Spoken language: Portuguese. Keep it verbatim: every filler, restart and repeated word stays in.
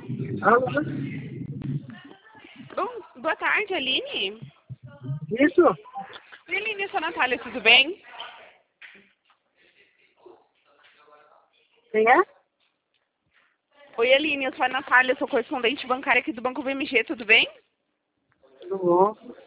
Alô? Bom, boa tarde, Aline. Isso? Oi, Aline, eu sou a Natália, tudo bem? Quem é? Oi, Aline, eu sou a Natália, eu sou correspondente bancária aqui do Banco B M G, tudo bem? Tudo bom?